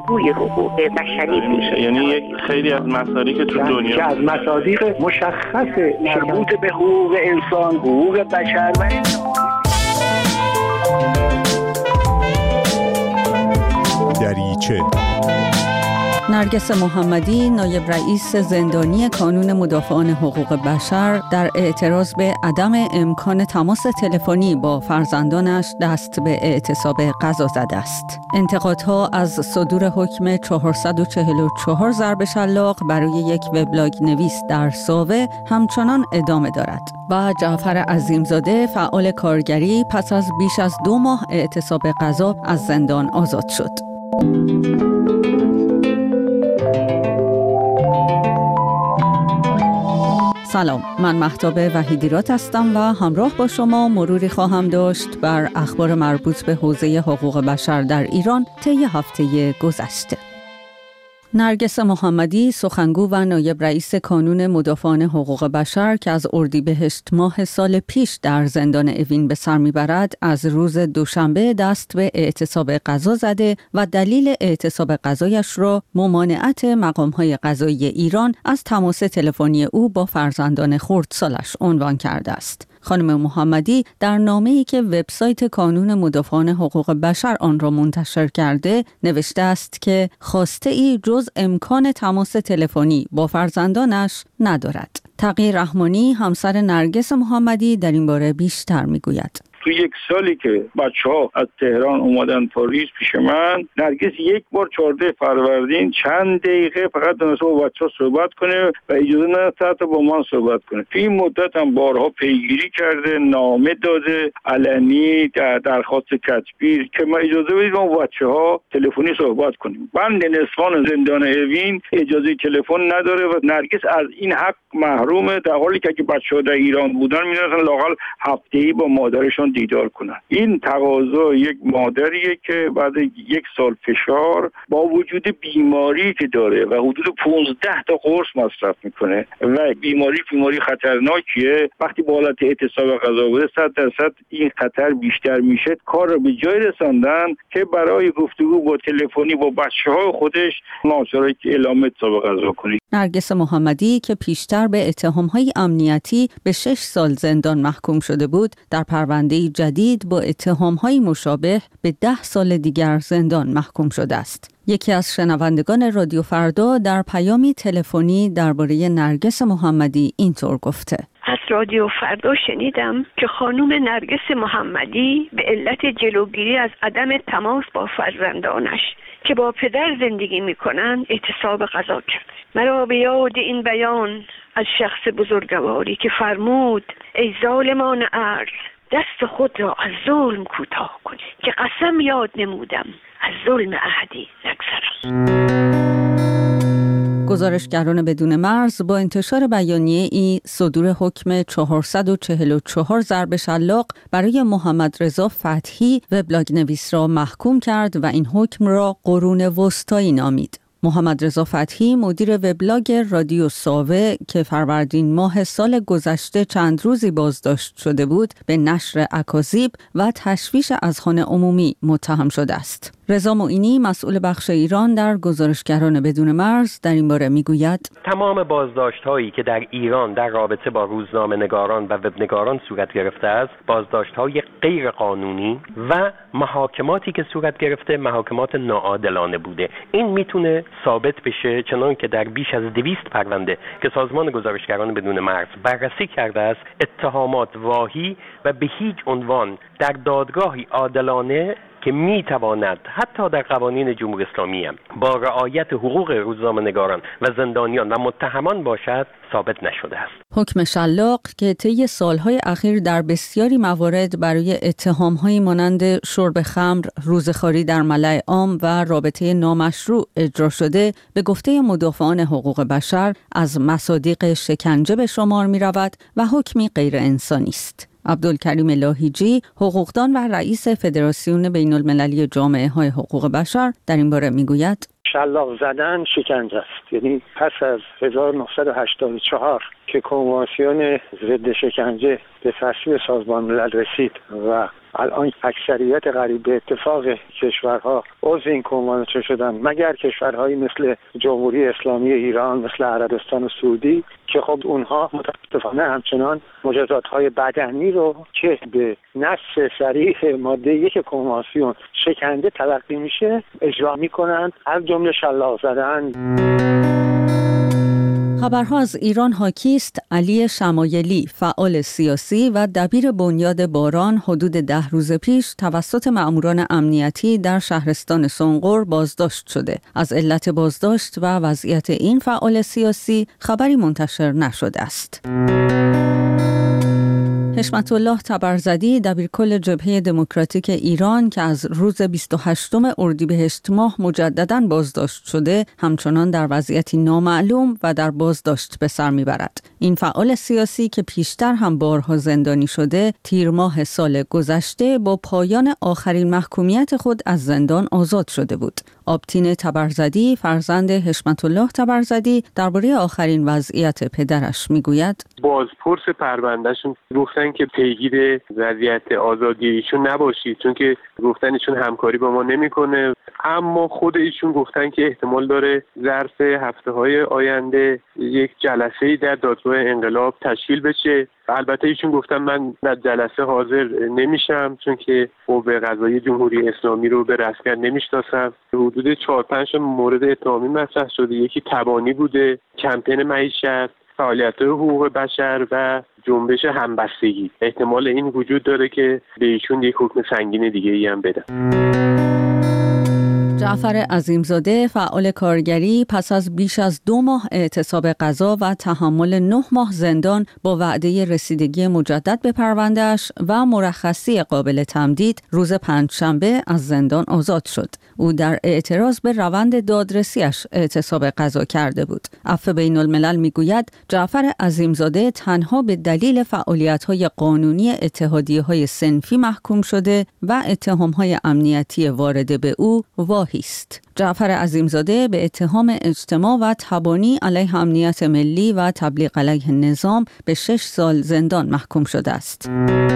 سخنگوی حقوق بشری میشه. یعنی یک خیلی از مصادیق تو دنیا که از مصادیق مشخص مربوط به حقوق انسان، حقوق بشر و دریچه. نرگس محمدی، نایب رئیس زندانی کانون مدافعان حقوق بشر، در اعتراض به عدم امکان تماس تلفنی با فرزندانش دست به اعتصاب قضا زده است. انتقادها از صدور حکم 444 ضرب شلاق برای یک وبلاگ نویس در ساوه همچنان ادامه دارد و جعفر عظیمزاده، فعال کارگری، پس از بیش از 2 ماه اعتصاب قضا از زندان آزاد شد. سلام، من مهتاب وحیدیرات هستم و همراه با شما مروری خواهم داشت بر اخبار مربوط به حوزه حقوق بشر در ایران طی هفته گذشته. نرگس محمدی، سخنگو و نایب رئیس کانون مدافعان حقوق بشر که از اردیبهشت ماه سال پیش در زندان اوین به سر میبرد، از روز دوشنبه دست به اعتصاب قضا زده و دلیل اعتصاب قضایش را ممانعت مقام‌های قضایی ایران از تماس تلفنی او با فرزندان خردسالش عنوان کرده است. خانم محمدی در نامه‌ای که وبسایت کانون مدافعان حقوق بشر آن را منتشر کرده نوشته است که خواسته‌ای جز امکان تماس تلفنی با فرزندانش ندارد. تقی رحمانی، همسر نرگس محمدی، در این باره بیشتر می‌گوید. تو 1 سالی که بچه‌ها از تهران اومدن پاریس پیش من، نرگس 1 بار 14 فروردین چند دقیقه فقط دونسته با بچه‌ها صحبت کنه و اجازه نداده حتی با من صحبت کنه. تو این مدت هم بارها پیگیری کرده، نامه داده، علنی درخواست کتبی که ما اجازه بدید ما با بچه‌ها تلفنی صحبت کنیم. بند نسوان زندان اوین اجازه تلفن نداره و نرگس از این حق محرومه، در حالی که بچه‌ها در ایران بودن می‌رفتن لااقل هفته‌ای با مادرشون دیدار کنن. این تقاضا یک مادریه که بعد 1 سال فشار با وجود بیماری که داره و حدود 15 تا قرص مصرف میکنه و بیماری خطرناکیه، وقتی با حالت اعتصاب غذا بوده 100% این خطر بیشتر میشه. کار رو به جای رساندن که برای گفتگو با تلفنی با بچه‌های خودش ناچاره که اعلام اعتصاب غذا کنه. نرگس محمدی که پیشتر به اتهام‌های امنیتی به 6 سال زندان محکوم شده بود، در پرونده جدید با اتهام‌های مشابه به 10 سال دیگر زندان محکوم شده است. یکی از شنوندگان رادیو فردا در پیامی تلفنی درباره نرگس محمدی اینطور گفته: از رادیو فردا شنیدم که خانم نرگس محمدی به علت جلوگیری از عدم تماس با فرزندانش که با پدر زندگی میکنن اعتصاب قضا کرد. مرا به یاد این بیان از شخص بزرگواری که فرمود: ای ظالمان ارض، دست خود را از ظلم کوتاه کنید که قسم یاد نمودم از ظلم احدی نگذرم. گزارشگران بدون مرز با انتشار بیانیه ای صدور حکم 444 ضرب شلاق برای محمد رضا فتحی، وبلاگ نویس را محکوم کرد و این حکم را قرون وسطایی نامید. محمد رضا فتحی، مدیر وبلاگ رادیو ساوه که فروردین ماه سال گذشته چند روزی بازداشت شده بود، به نشر اکاذیب و تشویش اذهان عمومی متهم شده است. رضا معینی، مسئول بخش ایران در گزارشگران بدون مرز، در این باره میگوید: تمام بازداشت‌هایی که در ایران در رابطه با روزنامه‌نگاران و وبنگاران صورت گرفته است، بازداشت‌های غیر قانونی و محاکماتی که صورت گرفته محاکمات ناعادلانه بوده. این میتونه ثابت بشه، چنان که در بیش از 200 پرونده که سازمان گزارشگران بدون مرز بررسی کرده است، اتهامات واهی و به هیچ عنوان در دادگاهی عادلانه که میتواند حتی در قوانین جمهوری اسلامی هم با رعایت حقوق روزنامه‌نگاران و زندانیان و متهمان باشد ثابت نشده است. حکم شلاق که طی سالهای اخیر در بسیاری موارد برای اتهام‌هایی مانند شرب خمر، روزخواری در ملأ عام و رابطه نامشروع اجرا شده، به گفته مدافعان حقوق بشر از مصادیق شکنجه به شمار می‌رود و حکمی غیر انسانی است. عبدالکریم لاهیجی، حقوقدان و رئیس فدراسیون بین‌المللی جامعه‌های حقوق بشر، در این باره میگوید: شلاق زدن شکنجه است. یعنی پس از 1984 که کنوانسیون ضد شکنجه به تصویب سازمان ملل رسید و الان اکثریت قریب به اتفاق کشورها عضو این کنوانسیون شدن، مگر کشورهایی مثل جمهوری اسلامی ایران، مثل عربستان سعودی که خب اونها متاسفانه همچنان مجازات‌های بدنی رو که به نص صریح ماده 1 کنوانسیون شکنجه تلقی میشه اجرا میکنن، از جمله شلاق زدن. خبرها از ایران حاکی است. علی شمایلی، فعال سیاسی و دبیر بنیاد باران، حدود 10 روز پیش توسط مأموران امنیتی در شهرستان سنقر بازداشت شده. از علت بازداشت و وضعیت این فعال سیاسی خبری منتشر نشده است. حشمت الله تبرزدی، دبیرکل جبهه دموکراتیک ایران که از روز 28 اردیبهشت ماه مجدداً بازداشت شده، همچنان در وضعیتی نامعلوم و در بازداشت به سر میبرد. این فعال سیاسی که پیشتر هم بارها زندانی شده، تیر ماه سال گذشته با پایان آخرین محکومیت خود از زندان آزاد شده بود. آبتین تبرزدی، فرزند حشمت الله تبرزدی، درباره آخرین وضعیت پدرش میگوید: بازپرس پروندهشون گفتن که پیگیر وضعیت آزادی ایشون نباشید، چون که گفتن ایشون همکاری با ما نمیکنه، اما خود ایشون گفتن که احتمال داره ظرف هفته‌های آینده یک جلسه‌ای در دادگاه انقلاب تشکیل بشه. البته ایشون گفتن من در جلسه حاضر نمیشم چون که قوه قضاییه جمهوری اسلامی رو به رسمیت نمیشناسم. حدود 4-5 مورد اتهامی مطرح شده. یکی تبانی بوده، کمپین معیشت، فعالیت حقوق بشر و جنبش همبستگی. احتمال این وجود داره که به ایشون یک حکم سنگین دیگه ای هم بدن. جعفر عظیمزاده، فعال کارگری، پس از بیش از 2 ماه اعتصاب قضا و تحمل 9 ماه زندان با وعده رسیدگی مجدد به پرونده‌اش و مرخصی قابل تمدید، روز پنجشنبه از زندان آزاد شد. او در اعتراض به روند دادرسیش اعتصاب قضا کرده بود. عفو بین الملل میگوید جعفر عظیمزاده تنها به دلیل فعالیت‌های قانونی اتحادیه‌های صنفی محکوم شده و اتهام‌های امنیتی وارده به او واهی است. جعفر عظیمزاده به اتهام اجتماع و تبانی علیه امنیت ملی و تبلیغ علیه نظام به 6 سال زندان محکوم شده است.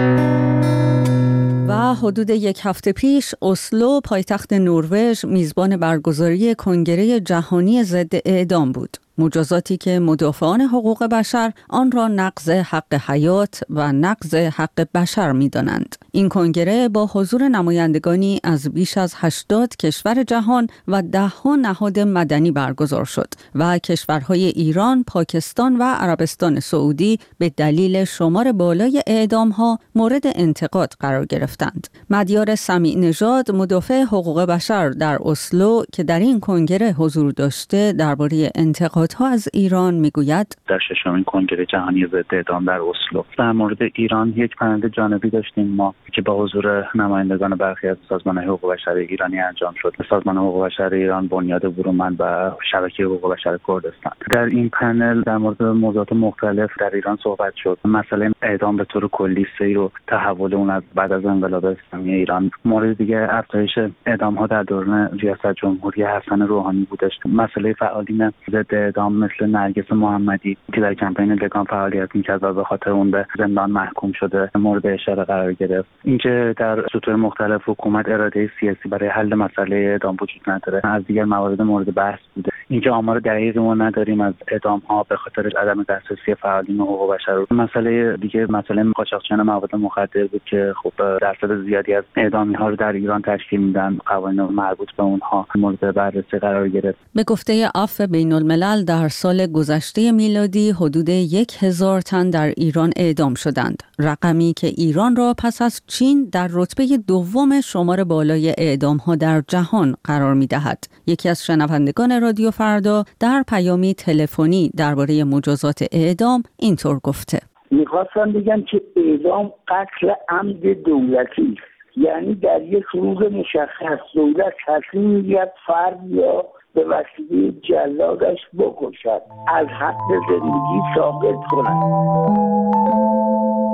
و حدود 1 هفته پیش اسلو، پایتخت نروژ، میزبان برگزاری کنگره جهانی ضد اعدام بود. مجازاتی که مدافعان حقوق بشر آن را نقض حق حیات و نقض حق بشر می‌دانند. این کنگره با حضور نمایندگانی از بیش از 80 کشور جهان و 10 نهاد مدنی برگزار شد و کشورهای ایران، پاکستان و عربستان سعودی به دلیل شمار بالای اعدام‌ها مورد انتقاد قرار گرفتند. مدیار سمیع نژاد، مدافع حقوق بشر در اسلو که در این کنگره حضور داشته، درباره انتقاد ها از ایران میگوید: در 6مین کنگره جهانی ضد اعدام در اسلو در مورد ایران یک پنل جانبی داشتیم ما که با حضور نمایندگان برخی از سازمان حقوق بشر ایرانی انجام شد. سازمان حقوق بشر ایران، بنیاد برومند و شبکه حقوق بشر کردستان. در این پنل در مورد موضوعات مختلف در ایران صحبت شد. مسئله اعدام به طور کلی، سیر و تحول اون از بعد از انقلاب اسلامی ایران. مورد دیگه افزایش اعدام ها در دوران ریاست جمهوری حسن روحانی بودش. مسئله فعالین ضد اعدام مثل نرگس محمدی که در کمپین لگان فعالیت می‌کرد و به خاطر اون به زندان محکوم شده مورد اشاره قرار گرفت. اینکه در سطوح مختلف حکومت اراده سیاسی برای حل مسئله اعدام وجود نداره از دیگر موارد مورد بحث بوده. اینکه آمار دقیقی ما نداریم از اعدام‌ها به خاطر عدم دسترسی فعالین حقوق بشر. مسئله دیگه مسئله قاچاقچیان مواد مخدر بود که خب درصد زیادی از اعدامی‌ها رو در ایران تشکیل میدن. قوانین مربوط به اونها مورد بررسی قرار گرفت. به گفته عفو بین الملل در سال گذشته میلادی حدود 1000 تن در ایران اعدام شدند. رقمی که ایران را پس از چین در رتبه دوم شمار بالای اعدام‌ها در جهان قرار می‌دهد. یکی از شنوندگان رادیو فردا در پیامی تلفنی درباره مجازات اعدام اینطور گفته: می‌خواستم بگم که اعدام قتل عمد دولتی است. یعنی در یک روز مشخص دولت تصمیم می‌گیرد فرد یا به وسیله جلادش بکشد، از حق زندگی ساقط کند.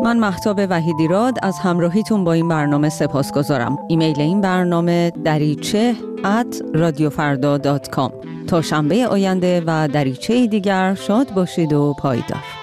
من مهتاب وحیدیراد از همراهیتون با این برنامه سپاسگزارم. ایمیل این برنامه dariche@radiofarda.com. تا شنبه آینده و دریچه دیگر شاد باشید و پایدار.